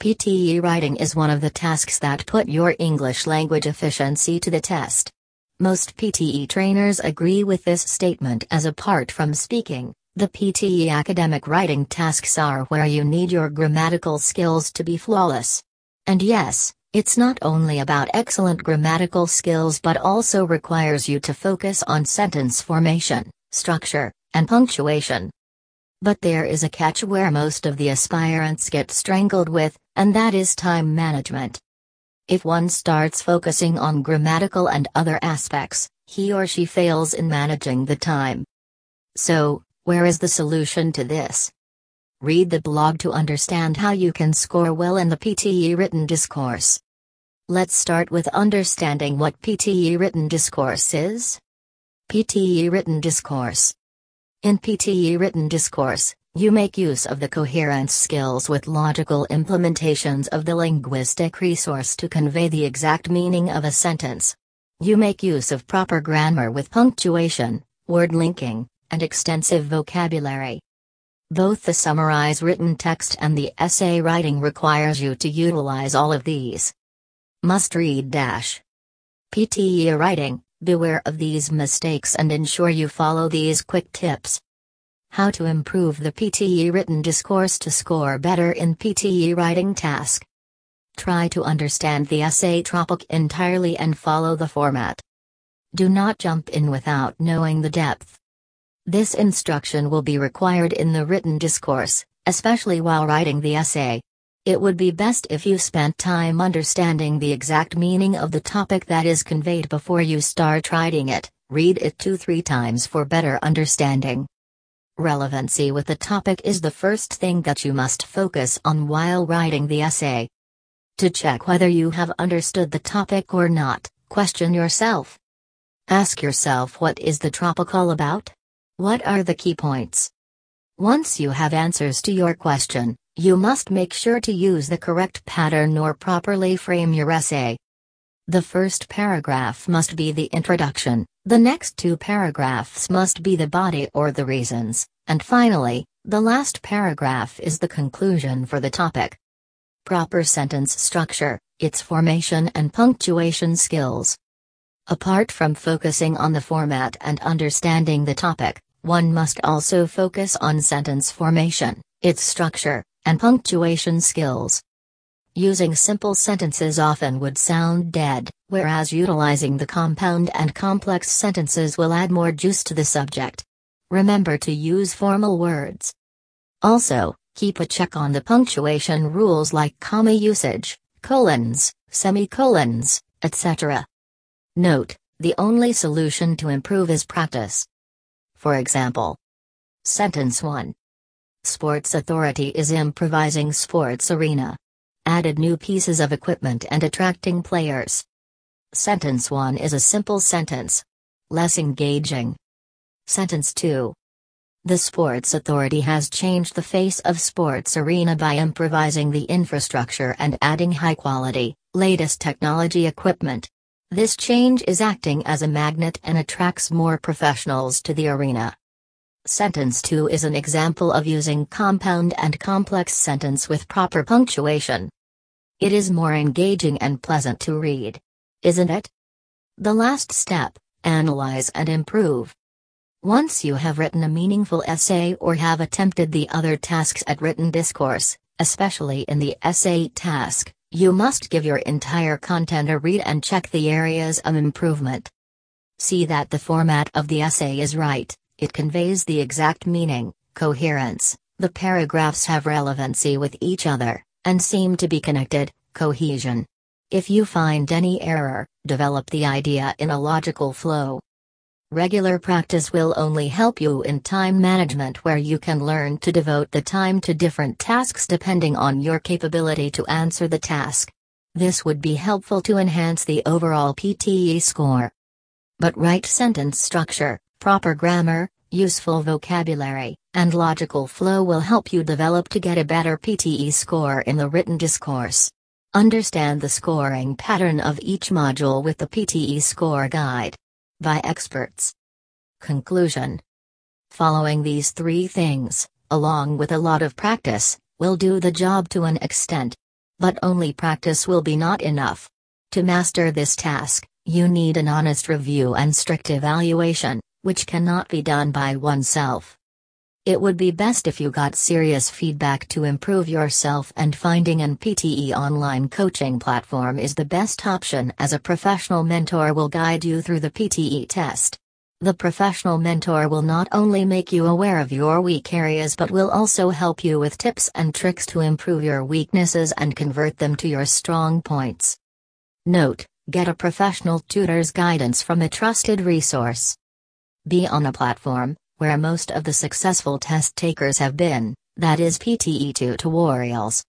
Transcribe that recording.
PTE writing is one of the tasks that put your English language efficiency to the test. Most PTE trainers agree with this statement, as apart from speaking, the PTE academic writing tasks are where you need your grammatical skills to be flawless. And yes, it's not only about excellent grammatical skills but also requires you to focus on sentence formation, structure, and punctuation. But there is a catch where most of the aspirants get strangled with, and that is time management. If one starts focusing on grammatical and other aspects, he or she fails in managing the time. So, where is the solution to this? Read the blog to understand how you can score well in the PTE written discourse. Let's start with understanding what PTE written discourse is. PTE written discourse. In PTE written discourse, you make use of the coherence skills with logical implementations of the linguistic resource to convey the exact meaning of a sentence. You make use of proper grammar with punctuation, word linking, and extensive vocabulary. Both the summarize written text and the essay writing requires you to utilize all of these. Must read PTE writing. Beware of these mistakes and ensure you follow these quick tips. How to improve the PTE written discourse to score better in PTE writing task. Try to understand the essay topic entirely and follow the format. Do not jump in without knowing the depth. This instruction will be required in the written discourse, especially while writing the essay. It would be best if you spent time understanding the exact meaning of the topic that is conveyed before you start writing it. Read it 2-3 times for better understanding. Relevancy with the topic is the first thing that you must focus on while writing the essay. To check whether you have understood the topic or not, question yourself. Ask yourself, what is the topic all about? What are the key points? Once you have answers to your question, you must make sure to use the correct pattern or properly frame your essay. The first paragraph must be the introduction, the next 2 paragraphs must be the body or the reasons, and finally, the last paragraph is the conclusion for the topic. Proper sentence structure, its formation and punctuation skills. Apart from focusing on the format and understanding the topic, one must also focus on sentence formation, its structure, and punctuation skills. Using simple sentences often would sound dead, whereas utilizing the compound and complex sentences will add more juice to the subject. Remember to use formal words. Also, keep a check on the punctuation rules like comma usage, colons, semicolons, etc. Note, the only solution to improve is practice. For example, Sentence 1. Sports Authority is improvising sports arena. Added new pieces of equipment and attracting players. Sentence 1 is a simple sentence. Less engaging. Sentence 2. The Sports Authority has changed the face of sports arena by improvising the infrastructure and adding high-quality, latest technology equipment. This change is acting as a magnet and attracts more professionals to the arena. Sentence 2 is an example of using compound and complex sentence with proper punctuation. It is more engaging and pleasant to read. Isn't it? The last step, analyze and improve. Once you have written a meaningful essay or have attempted the other tasks at written discourse, especially in the essay task, you must give your entire content a read and check the areas of improvement. See that the format of the essay is right. It conveys the exact meaning, coherence, the paragraphs have relevancy with each other, and seem to be connected, cohesion. If you find any error, develop the idea in a logical flow. Regular practice will only help you in time management, where you can learn to devote the time to different tasks depending on your capability to answer the task. This would be helpful to enhance the overall PTE score. But right sentence structure, proper grammar, useful vocabulary, and logical flow will help you develop to get a better PTE score in the written discourse. Understand the scoring pattern of each module with the PTE score guide. By experts. Conclusion. Following these 3 things, along with a lot of practice, will do the job to an extent. But only practice will be not enough. To master this task, you need an honest review and strict evaluation, which cannot be done by oneself. It would be best if you got serious feedback to improve yourself, and finding an PTE online coaching platform is the best option, as a professional mentor will guide you through the PTE test. The professional mentor will not only make you aware of your weak areas but will also help you with tips and tricks to improve your weaknesses and convert them to your strong points. Note: get a professional tutor's guidance from a trusted resource. Be on a platform where most of the successful test takers have been, that is PTE tutorials.